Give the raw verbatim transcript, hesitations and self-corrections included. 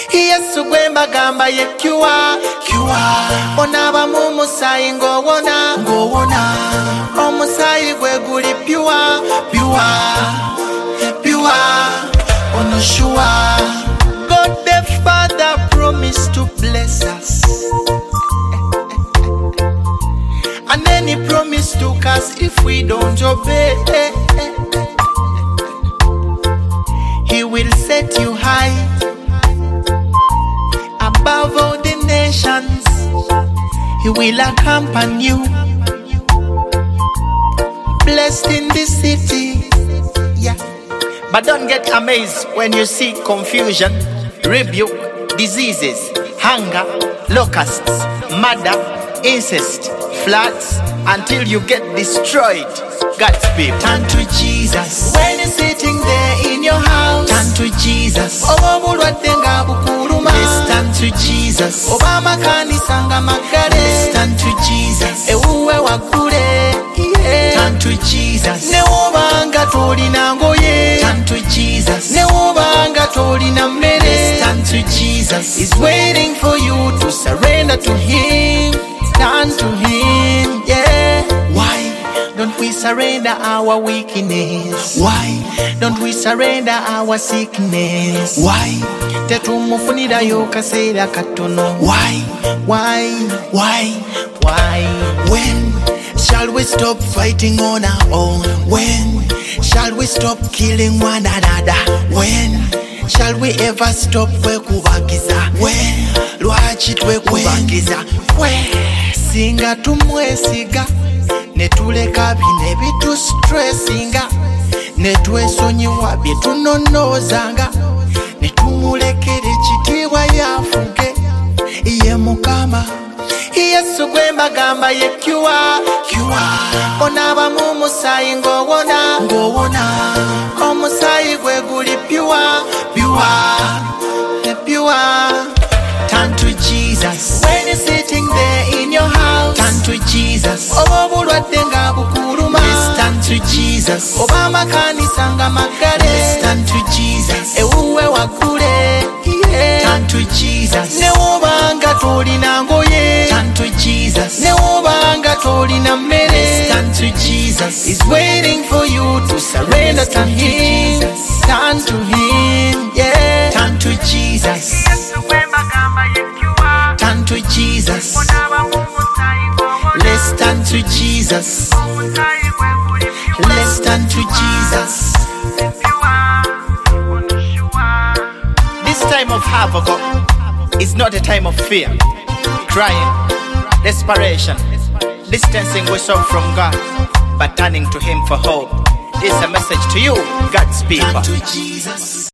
Yesu gwemba gamba ye cure, cure. Onaba mu musayi ngowona, ngowona. Omusayi gwe guli pure, pure, pure. Ono sure. God the Father promised to bless us, and then He promised to curse if we don't obey. He will set you high above all the nations. He will accompany you, blessed in the city. Yeah. But don't get amazed when you see confusion, rebuke, diseases, hunger, locusts, murder, incest, floods, until you get destroyed. God's people, turn to Jesus. When you're sitting there in your house, turn to Jesus. Let's turn to Jesus. Obama kanisa nga magale. Let's turn to Jesus. Ewuwe wakule. Turn to Jesus. Ne obanga tolina ngoye. Turn to Jesus. Ne obanga tolina mmere. Let's turn to Jesus. He's waiting for you to surrender to Him. Turn to Him, yeah. Why don't we surrender our weakness? Why don't we surrender our sickness? Why tetumufunira yo kaseera katono? Why, why, why, why? When shall we stop fighting on our own? When shall we stop killing one another? When shall we ever stop kwekubagiza? When lwaki twekubagiza? When singa tumwesiga netuleka bine bitu stressinga, netwesonyiwa byetunonozanga, netumulekera ekitiibwa yafuge ye Mukama. Yesu gwemba gamba ye cure, cure. Onaba mu musayi ngowona, ngowona. Omusayi gwe guli pure, pure, pure. Turn to Jesus. When you're sitting there in your house, turn to Jesus. Obulwadde nga bukuluma. Let's turn to Jesus. Obama kanisa nga magale. Let's turn to Jesus. Ewuwe wakule. Turn to Jesus. Ne obanga tolina ngoye. Turn to Jesus. Ne obanga tolina mmere. Let's turn to Jesus. He's waiting for you to surrender to Him. Turn to Him, yeah. Turn to Jesus. Turn to Jesus. Let's turn to Jesus. Let's turn to Jesus. This time of havoc is not a time of fear, crying, desperation, distancing yourself from God, but turning to Him for hope. This is a message to you, God's people. Turn to Jesus.